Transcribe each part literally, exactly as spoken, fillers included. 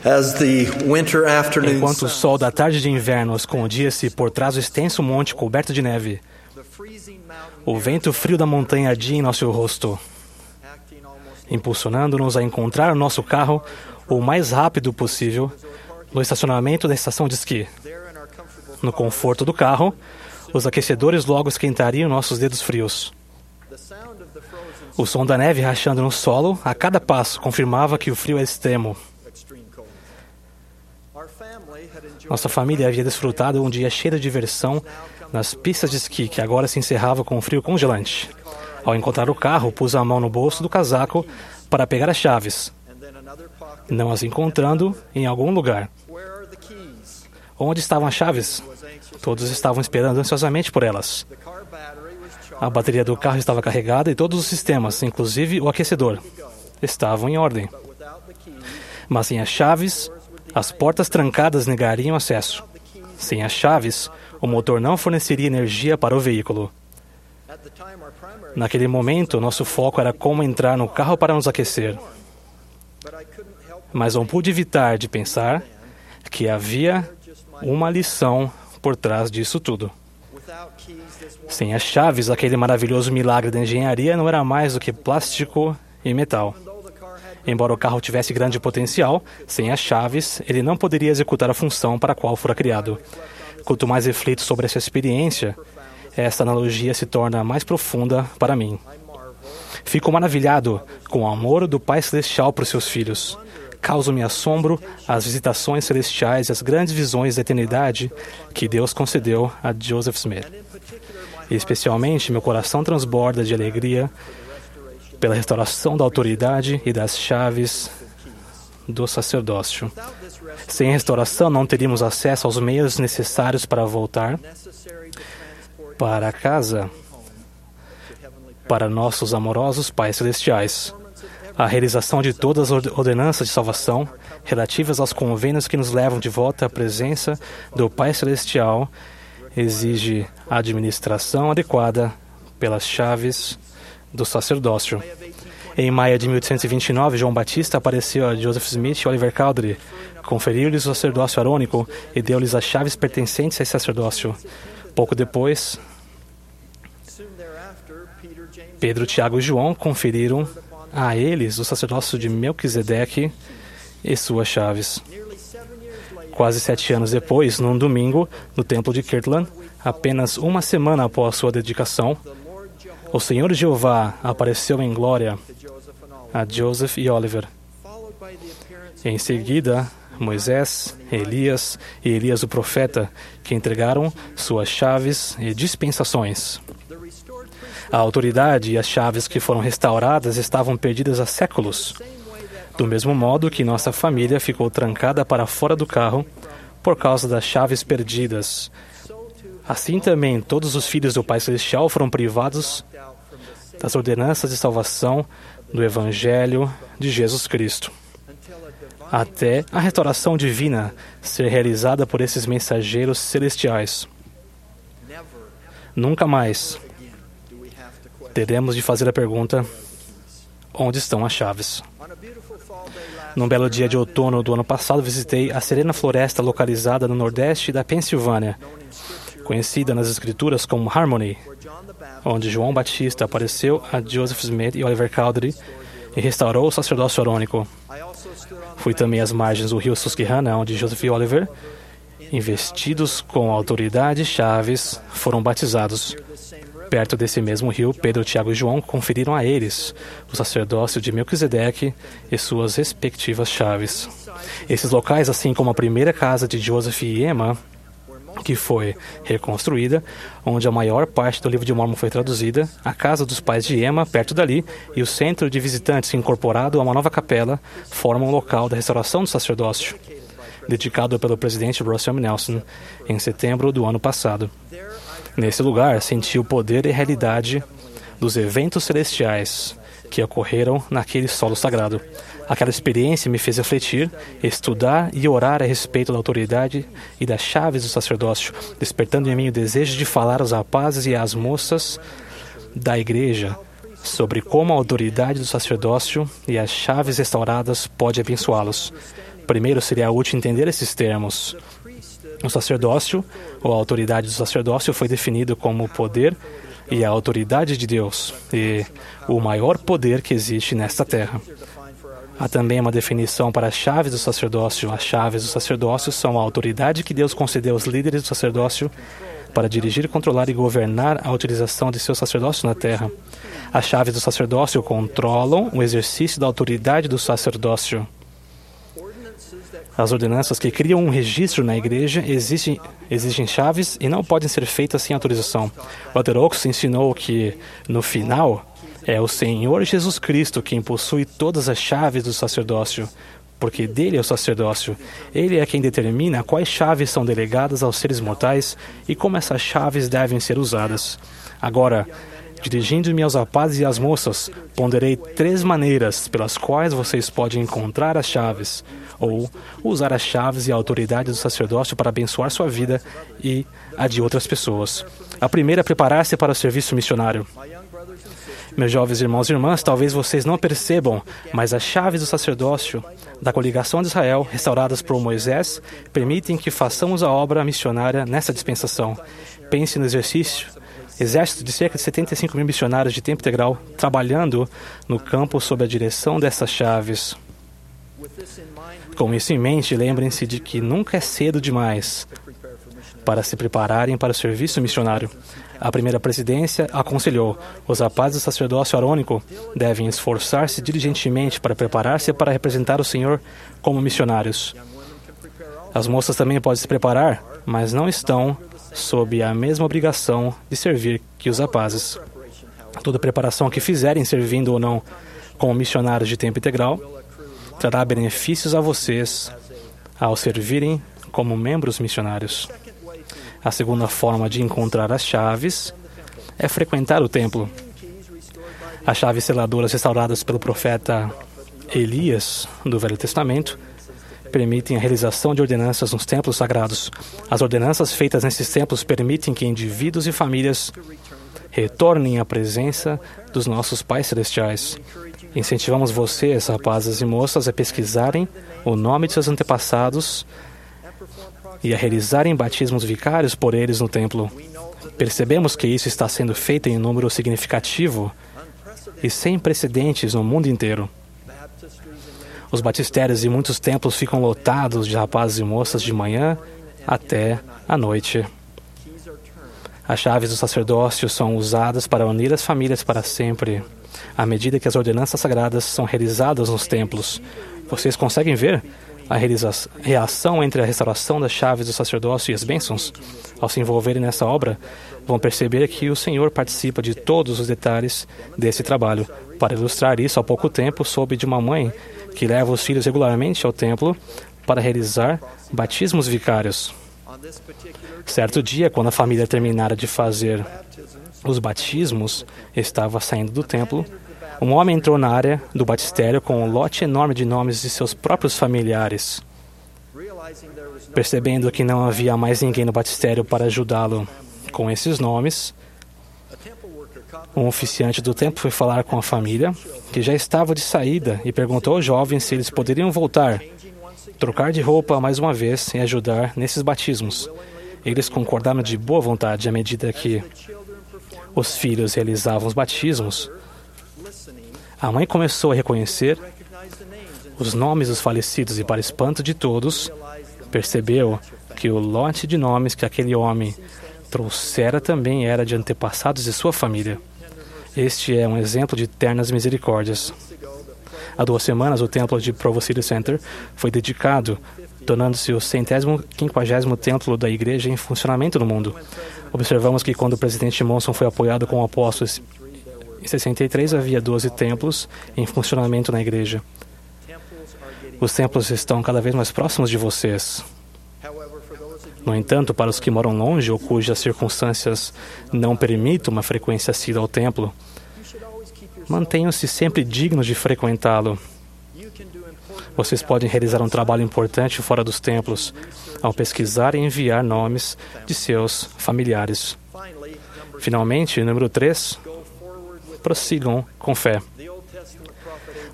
As the winter afternoon Enquanto o sun sol da tarde de inverno escondia-se por trás do extenso monte coberto de neve, o vento frio da montanha ardia em nosso rosto, impulsionando-nos a encontrar o nosso carro o mais rápido possível no estacionamento da estação de esqui. No conforto do carro, os aquecedores logo esquentariam nossos dedos frios. O som da neve rachando no solo a cada passo confirmava que o frio é extremo. Nossa família havia desfrutado um dia cheio de diversão nas pistas de esqui, que agora se encerrava com um frio congelante. Ao encontrar o carro, pus a mão no bolso do casaco para pegar as chaves. Não as encontrando em algum lugar. Onde estavam as chaves? Todos estavam esperando ansiosamente por elas. A bateria do carro estava carregada e todos os sistemas, inclusive o aquecedor, estavam em ordem. Mas sem as chaves, as portas trancadas negariam acesso. Sem as chaves, o motor não forneceria energia para o veículo. Naquele momento, nosso foco era como entrar no carro para nos aquecer. Mas não pude evitar de pensar que havia uma lição por trás disso tudo. Sem as chaves, aquele maravilhoso milagre da engenharia não era mais do que plástico e metal. Embora o carro tivesse grande potencial, sem as chaves, ele não poderia executar a função para a qual fora criado. Quanto mais reflito sobre essa experiência, esta analogia se torna mais profunda para mim. Fico maravilhado com o amor do Pai Celestial por seus filhos. Causa-me assombro as visitações celestiais e as grandes visões da eternidade que Deus concedeu a Joseph Smith. E especialmente, meu coração transborda de alegria pela restauração da autoridade e das chaves do sacerdócio. Sem restauração, não teríamos acesso aos meios necessários para voltar para casa, para nossos amorosos pais celestiais. A realização de todas as ordenanças de salvação relativas aos convênios que nos levam de volta à presença do Pai Celestial exige a administração adequada pelas chaves do sacerdócio. Em maio de mil oitocentos e vinte e nove, João Batista apareceu a Joseph Smith e Oliver Cowdery, conferiu-lhes o sacerdócio arônico e deu-lhes as chaves pertencentes a esse sacerdócio. Pouco depois, Pedro, Tiago e João conferiram a eles o sacerdócio de Melquisedeque e suas chaves. Quase sete anos depois, num domingo, no templo de Kirtland, apenas uma semana após sua dedicação, o Senhor Jeová apareceu em glória a Joseph e Oliver. Em seguida, Moisés, Elias e Elias o profeta, que entregaram suas chaves e dispensações. A autoridade e as chaves que foram restauradas estavam perdidas há séculos. Do mesmo modo que nossa família ficou trancada para fora do carro por causa das chaves perdidas, assim também todos os filhos do Pai Celestial foram privados das ordenanças de salvação do Evangelho de Jesus Cristo, até a restauração divina ser realizada por esses mensageiros celestiais. Nunca mais teremos de fazer a pergunta: onde estão as chaves? Num belo dia de outono do ano passado, visitei a serena floresta localizada no nordeste da Pensilvânia, conhecida nas escrituras como Harmony, onde João Batista apareceu a Joseph Smith e Oliver Cowdery e restaurou o sacerdócio arônico. Fui também às margens do rio Susquehanna, onde Joseph e Oliver, investidos com autoridade e chaves, foram batizados. Perto desse mesmo rio, Pedro, Tiago e João conferiram a eles o sacerdócio de Melquisedeque e suas respectivas chaves. Esses locais, assim como a primeira casa de Joseph e Emma, que foi reconstruída, onde a maior parte do livro de Mórmon foi traduzida, a casa dos pais de Emma, perto dali, e o centro de visitantes incorporado a uma nova capela, formam um local da restauração do sacerdócio, dedicado pelo presidente Russell M. Nelson em setembro do ano passado. Nesse lugar, senti o poder e realidade dos eventos celestiais que ocorreram naquele solo sagrado. Aquela experiência me fez refletir, estudar e orar a respeito da autoridade e das chaves do sacerdócio, despertando em mim o desejo de falar aos rapazes e às moças da igreja sobre como a autoridade do sacerdócio e as chaves restauradas pode abençoá-los. Primeiro, seria útil entender esses termos. O sacerdócio, ou a autoridade do sacerdócio, foi definido como o poder e a autoridade de Deus, e o maior poder que existe nesta terra. Há também uma definição para as chaves do sacerdócio. As chaves do sacerdócio são a autoridade que Deus concedeu aos líderes do sacerdócio para dirigir, controlar e governar a utilização de seu sacerdócio na terra. As chaves do sacerdócio controlam o exercício da autoridade do sacerdócio. As ordenanças que criam um registro na igreja exigem, exigem chaves e não podem ser feitas sem autorização. Walter Oaks ensinou que, no final, é o Senhor Jesus Cristo quem possui todas as chaves do sacerdócio, porque dele é o sacerdócio. Ele é quem determina quais chaves são delegadas aos seres mortais e como essas chaves devem ser usadas. Agora, dirigindo-me aos rapazes e às moças, ponderei três maneiras pelas quais vocês podem encontrar as chaves, ou usar as chaves e a autoridade do sacerdócio para abençoar sua vida e a de outras pessoas. A primeira é preparar-se para o serviço missionário. Meus jovens irmãos e irmãs, talvez vocês não percebam, mas as chaves do sacerdócio da coligação de Israel, restauradas por Moisés, permitem que façamos a obra missionária nessa dispensação. Pense no exercício. Exército de cerca de setenta e cinco mil missionários de tempo integral trabalhando no campo sob a direção dessas chaves. Com isso em mente, lembrem-se de que nunca é cedo demais para se prepararem para o serviço missionário. A primeira presidência aconselhou: os rapazes do sacerdócio arônico devem esforçar-se diligentemente para preparar-se para representar o Senhor como missionários. As moças também podem se preparar, mas não estão sob a mesma obrigação de servir que os rapazes. Toda preparação que fizerem, servindo ou não como missionários de tempo integral, trará benefícios a vocês ao servirem como membros missionários. A segunda forma de encontrar as chaves é frequentar o templo. As chaves seladoras restauradas pelo profeta Elias, do Velho Testamento, permitem a realização de ordenanças nos templos sagrados. As ordenanças feitas nesses templos permitem que indivíduos e famílias retornem à presença dos nossos pais celestiais. Incentivamos vocês, rapazes e moças, a pesquisarem o nome de seus antepassados e a realizarem batismos vicários por eles no templo. Percebemos que isso está sendo feito em um número significativo e sem precedentes no mundo inteiro. Os batistérios e muitos templos ficam lotados de rapazes e moças de manhã até à noite. As chaves do sacerdócio são usadas para unir as famílias para sempre, à medida que as ordenanças sagradas são realizadas nos templos. Vocês conseguem ver a reação entre a restauração das chaves do sacerdócio e as bênçãos? Ao se envolverem nessa obra, vão perceber que o Senhor participa de todos os detalhes desse trabalho. Para ilustrar isso, há pouco tempo soube de uma mãe que leva os filhos regularmente ao templo para realizar batismos vicários. Certo dia, quando a família terminara de fazer os batismos, estava saindo do templo. Um homem entrou na área do batistério com um lote enorme de nomes de seus próprios familiares. Percebendo que não havia mais ninguém no batistério para ajudá-lo com esses nomes, um oficiante do templo foi falar com a família, que já estava de saída, e perguntou aos jovens se eles poderiam voltar, trocar de roupa mais uma vez e ajudar nesses batismos. Eles concordaram de boa vontade à medida que os filhos realizavam os batismos. A mãe começou a reconhecer os nomes dos falecidos e, para espanto de todos, percebeu que o lote de nomes que aquele homem trouxera também era de antepassados de sua família. Este é um exemplo de ternas misericórdias. Há duas semanas, o templo de Provo City Center foi dedicado, tornando-se o centésimo quinquagésimo templo da igreja em funcionamento no mundo. Observamos que quando o presidente Monson foi apoiado com apóstolos, em sessenta e três havia doze templos em funcionamento na igreja. Os templos estão cada vez mais próximos de vocês. No entanto, para os que moram longe ou cujas circunstâncias não permitam uma frequência assídua ao templo, mantenham-se sempre dignos de frequentá-lo. Vocês podem realizar um trabalho importante fora dos templos, ao pesquisar e enviar nomes de seus familiares. Finalmente, número três, prossigam com fé.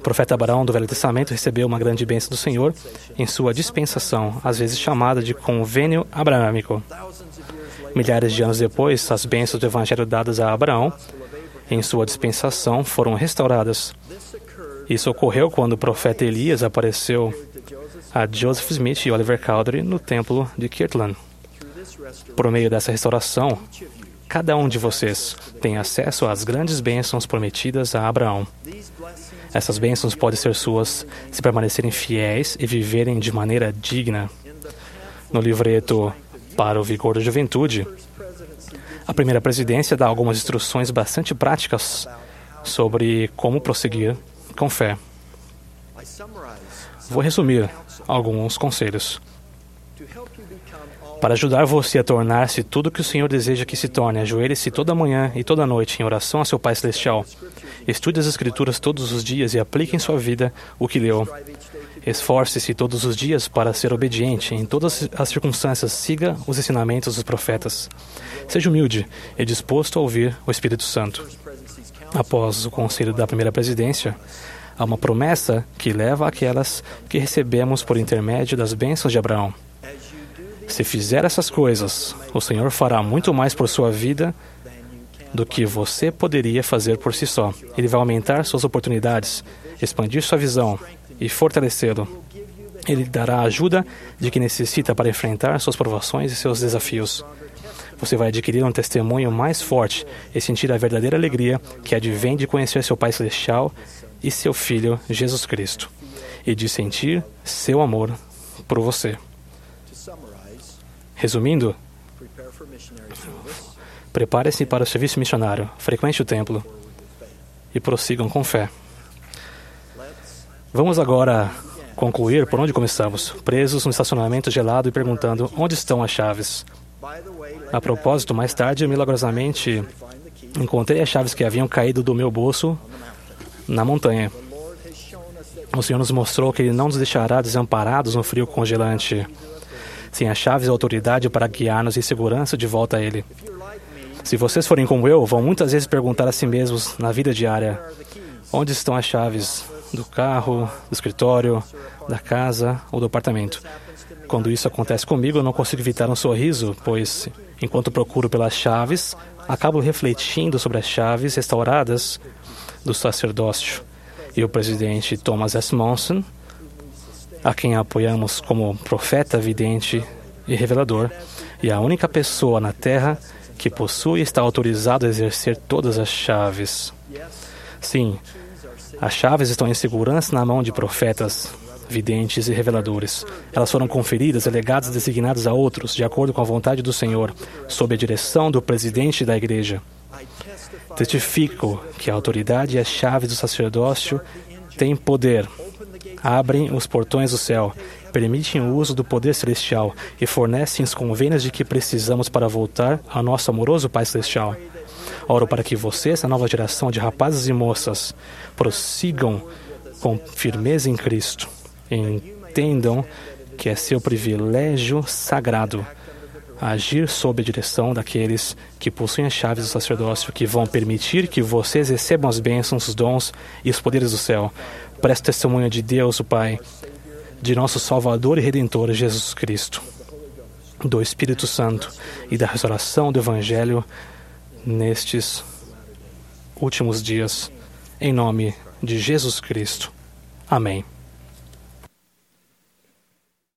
O profeta Abraão do Velho Testamento recebeu uma grande bênção do Senhor em sua dispensação, às vezes chamada de convênio abraâmico. Milhares de anos depois, as bênçãos do Evangelho dadas a Abraão em sua dispensação foram restauradas. Isso ocorreu quando o profeta Elias apareceu a Joseph Smith e Oliver Cowdery no templo de Kirtland. Por meio dessa restauração, cada um de vocês tem acesso às grandes bênçãos prometidas a Abraão. Essas bênçãos podem ser suas se permanecerem fiéis e viverem de maneira digna. No livreto Para o Vigor da Juventude, a primeira presidência dá algumas instruções bastante práticas sobre como prosseguir com fé. Vou resumir alguns conselhos. Para ajudar você a tornar-se tudo o que o Senhor deseja que se torne, ajoelhe-se toda manhã e toda noite em oração a seu Pai Celestial. Estude as Escrituras todos os dias e aplique em sua vida o que leu. Esforce-se todos os dias para ser obediente. Em todas as circunstâncias, siga os ensinamentos dos profetas. Seja humilde e disposto a ouvir o Espírito Santo. Após o conselho da primeira presidência, há uma promessa que leva àquelas que recebemos por intermédio das bênçãos de Abraão. Se fizer essas coisas, o Senhor fará muito mais por sua vida do que você poderia fazer por si só. Ele vai aumentar suas oportunidades, expandir sua visão e fortalecê-lo. Ele dará a ajuda de que necessita para enfrentar suas provações e seus desafios. Você vai adquirir um testemunho mais forte e sentir a verdadeira alegria que advém de conhecer seu Pai Celestial e seu Filho, Jesus Cristo, e de sentir seu amor por você. Resumindo, prepare-se para o serviço missionário, frequente o templo e prossigam com fé. Vamos agora concluir por onde começamos, presos no estacionamento gelado e perguntando onde estão as chaves. A propósito, mais tarde, milagrosamente, encontrei as chaves que haviam caído do meu bolso na montanha. O Senhor nos mostrou que Ele não nos deixará desamparados no frio congelante. Sim, as chaves e a autoridade para guiar-nos em segurança de volta a Ele. Se vocês forem como eu, vão muitas vezes perguntar a si mesmos na vida diária: onde estão as chaves do carro, do escritório, da casa ou do apartamento? Quando isso acontece comigo, eu não consigo evitar um sorriso, pois, enquanto procuro pelas chaves, acabo refletindo sobre as chaves restauradas do sacerdócio. E o presidente Thomas S. Monson, a quem apoiamos como profeta, vidente e revelador, e a única pessoa na Terra que possui e está autorizado a exercer todas as chaves. Sim, as chaves estão em segurança na mão de profetas, videntes e reveladores. Elas foram conferidas, legadas e designadas a outros, de acordo com a vontade do Senhor, sob a direção do presidente da igreja. Testifico que a autoridade e as chaves do sacerdócio têm poder, abrem os portões do céu, permitem o uso do poder celestial e fornecem os convênios de que precisamos para voltar ao nosso amoroso Pai Celestial. Oro para que vocês, a nova geração de rapazes e moças, prossigam com firmeza em Cristo e entendam que é seu privilégio sagrado agir sob a direção daqueles que possuem as chaves do sacerdócio, que vão permitir que vocês recebam as bênçãos, os dons e os poderes do céu. Preste testemunho de Deus, o Pai, de nosso Salvador e Redentor, Jesus Cristo, do Espírito Santo e da restauração do Evangelho nestes últimos dias, em nome de Jesus Cristo. Amém.